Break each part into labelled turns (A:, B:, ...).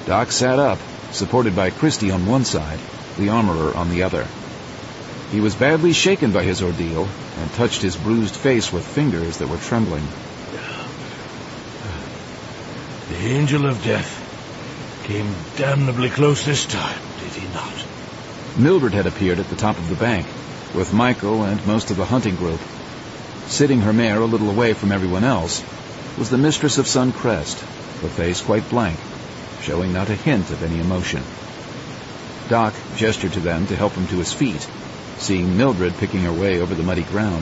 A: Doc sat up, supported by Christie on one side, the armorer on the other. He was badly shaken by his ordeal and touched his bruised face with fingers that were trembling.
B: The Angel of Death came damnably close this time, did he not?
A: Mildred had appeared at the top of the bank, with Michael and most of the hunting group. Sitting her mare a little away from everyone else was the mistress of Suncrest, her face quite blank, showing not a hint of any emotion. Doc gestured to them to help him to his feet, seeing Mildred picking her way over the muddy ground.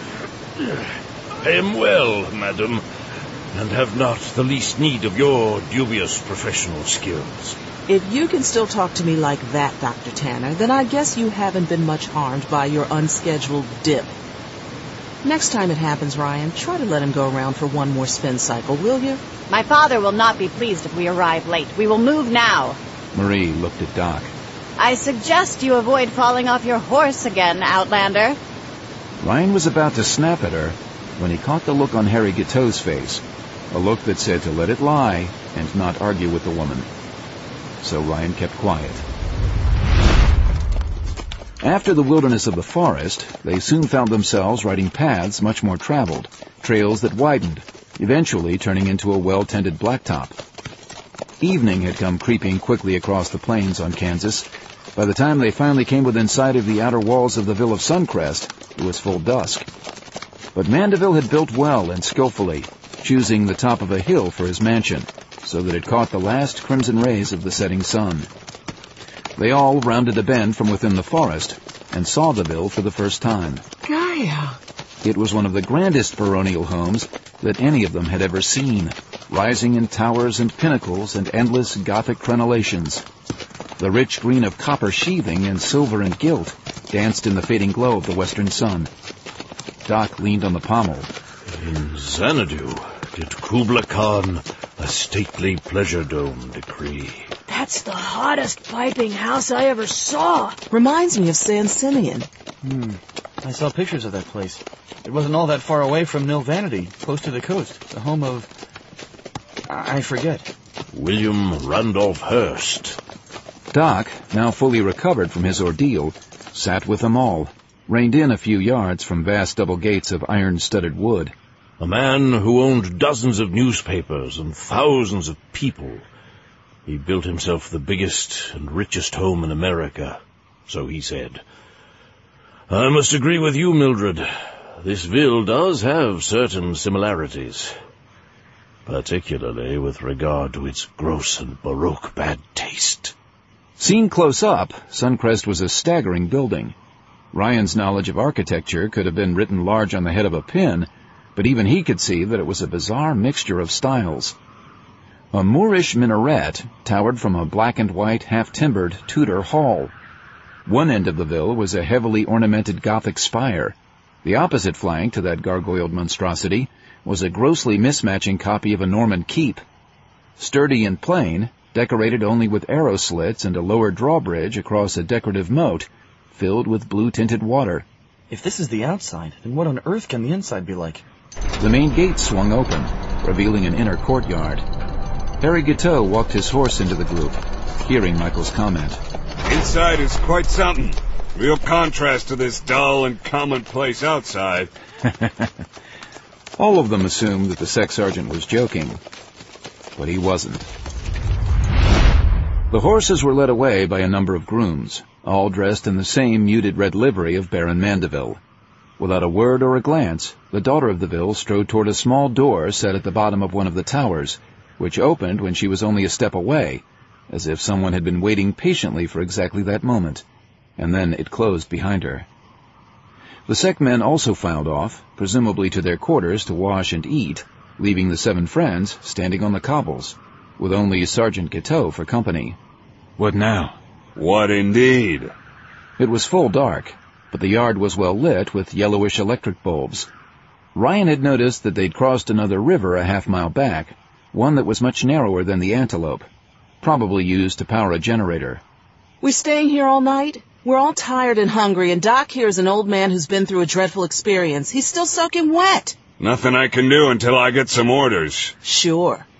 B: I am well, madam, and have not the least need of your dubious professional skills.
C: If you can still talk to me like that, Dr. Tanner, then I guess you haven't been much harmed by your unscheduled dip. Next time it happens, Ryan, try to let him go around for one more spin cycle, will you?
D: My father will not be pleased if we arrive late. We will move now.
A: Marie looked at Doc.
D: I suggest you avoid falling off your horse again, Outlander.
A: Ryan was about to snap at her when he caught the look on Harry Guiteau's face, a look that said to let it lie and not argue with the woman. So Ryan kept quiet. After the wilderness of the forest, they soon found themselves riding paths much more traveled, trails that widened, eventually turning into a well-tended blacktop. Evening had come creeping quickly across the plains on Kansas. By the time they finally came within sight of the outer walls of the Ville of Suncrest, it was full dusk. But Mandeville had built well and skillfully, choosing the top of a hill for his mansion, so that it caught the last crimson rays of the setting sun. They all rounded a bend from within the forest and saw the Ville for the first time.
C: Gaia!
A: It was one of the grandest baronial homes that any of them had ever seen, rising in towers and pinnacles and endless Gothic crenellations. The rich green of copper sheathing and silver and gilt danced in the fading glow of the western sun. Doc leaned on the pommel.
B: In Xanadu did Kubla Khan a stately pleasure dome decree.
E: That's the hottest piping house I ever saw.
C: Reminds me of San Simeon.
F: I saw pictures of that place. It wasn't all that far away from Nil Vanity, close to the coast, the home of... I forget.
B: William Randolph Hearst.
A: Doc, now fully recovered from his ordeal, sat with them all, reined in a few yards from vast double gates of iron-studded wood.
B: A man who owned dozens of newspapers and thousands of people. He built himself the biggest and richest home in America, so he said. I must agree with you, Mildred. This Ville does have certain similarities, particularly with regard to its gross and baroque bad taste.
A: Seen close up, Suncrest was a staggering building. Ryan's knowledge of architecture could have been written large on the head of a pin, but even he could see that it was a bizarre mixture of styles. A Moorish minaret towered from a black-and-white, half-timbered Tudor hall. One end of the Ville was a heavily ornamented Gothic spire. The opposite flank to that gargoyled monstrosity was a grossly mismatching copy of a Norman keep. Sturdy and plain, decorated only with arrow slits and a lower drawbridge across a decorative moat, filled with blue-tinted water.
F: If this is the outside, then what on earth can the inside be like?
A: The main gate swung open, revealing an inner courtyard. Harry Guiteau walked his horse into the group, hearing Michael's comment.
G: Inside is quite something. Real contrast to this dull and commonplace outside.
A: All of them assumed that the sex sergeant was joking, but he wasn't. The horses were led away by a number of grooms, all dressed in the same muted red livery of Baron Mandeville. Without a word or a glance, the daughter of the Ville strode toward a small door set at the bottom of one of the towers, which opened when she was only a step away, as if someone had been waiting patiently for exactly that moment, and then it closed behind her. The sect men also filed off, presumably to their quarters to wash and eat, leaving the 7 friends standing on the cobbles, with only Sergeant Guiteau for company.
B: What now?
G: What indeed?
A: It was full dark, but the yard was well lit with yellowish electric bulbs. Ryan had noticed that they'd crossed another river a half-mile back, one that was much narrower than the Antelope, probably used to power a generator.
C: We staying here all night? We're all tired and hungry, and Doc here is an old man who's been through a dreadful experience. He's still soaking wet.
G: Nothing I can do until I get some orders.
C: Sure.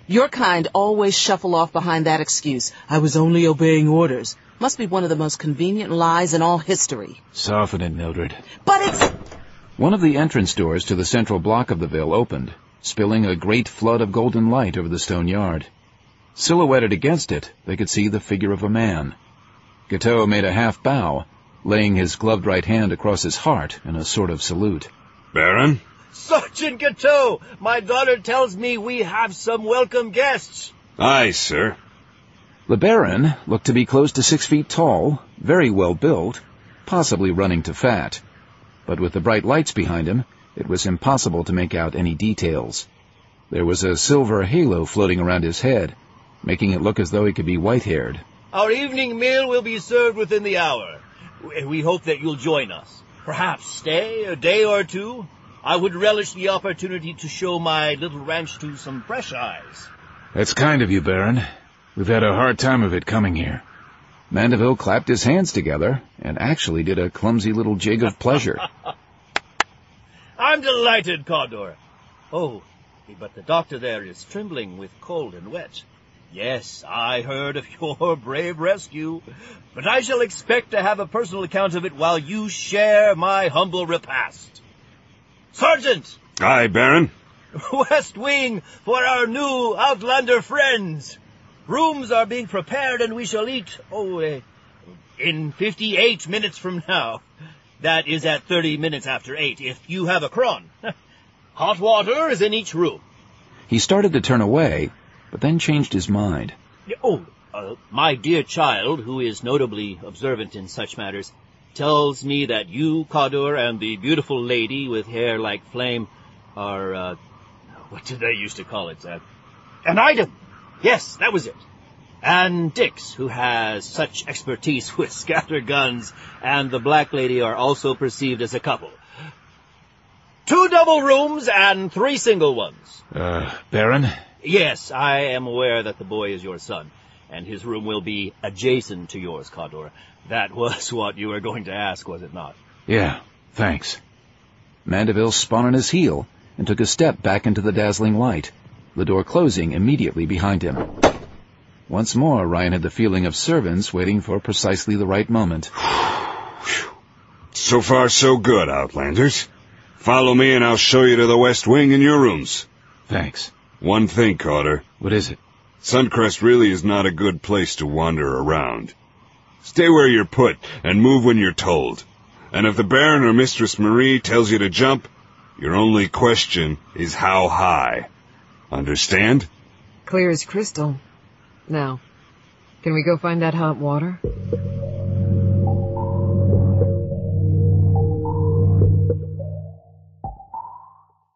C: Your kind always shuffle off behind that excuse. I was only obeying orders. Must be one of the most convenient lies in all history.
A: Soften it, Mildred.
C: But it's...
A: One of the entrance doors to the central block of the Ville opened, spilling a great flood of golden light over the stone yard. Silhouetted against it, they could see the figure of a man. Guiteau made a half bow, laying his gloved right hand across his heart in a sort of salute.
G: Baron?
H: Sergeant Guiteau, my daughter tells me we have some welcome guests.
G: Aye, sir.
A: The Baron looked to be close to 6 feet tall, very well built, possibly running to fat. But with the bright lights behind him, it was impossible to make out any details. There was a silver halo floating around his head, making it look as though he could be white-haired.
H: Our evening meal will be served within the hour. We hope that you'll join us. Perhaps stay a day or two. I would relish the opportunity to show my little ranch to some fresh eyes.
A: That's kind of you, Baron. We've had a hard time of it coming here. Mandeville clapped his hands together and actually did a clumsy little jig of pleasure.
H: I'm delighted, Cawdor. Oh, but the doctor there is trembling with cold and wet. Yes, I heard of your brave rescue, but I shall expect to have a personal account of it while you share my humble repast. Sergeant!
G: Aye, Baron.
H: West Wing for our new Outlander friends. Rooms are being prepared and we shall eat, in 58 minutes from now. That is at 30 minutes after 8, if you have a cron. Hot water is in each room.
A: He started to turn away, but then changed his mind.
H: My dear child, who is notably observant in such matters, tells me that you, Cawdor, and the beautiful lady with hair like flame are, what did they used to call it? An item. Yes, that was it. And Dix, who has such expertise with scatter guns, and the black lady are also perceived as a couple. 2 double rooms and 3 single ones.
A: Baron?
H: Yes, I am aware that the boy is your son, and his room will be adjacent to yours, Cawdor. That was what you were going to ask, was it not?
A: Yeah, thanks. Mandeville spun on his heel and took a step back into the dazzling light, the door closing immediately behind him. Once more, Ryan had the feeling of servants waiting for precisely the right moment.
G: So far, so good, Outlanders. Follow me and I'll show you to the West Wing and your rooms.
A: Thanks.
G: One thing, Carter.
A: What is it?
G: Suncrest really is not a good place to wander around. Stay where you're put and move when you're told. And if the Baron or Mistress Marie tells you to jump, your only question is how high. Understand?
I: Clear as crystal. Now, can we go find that hot water?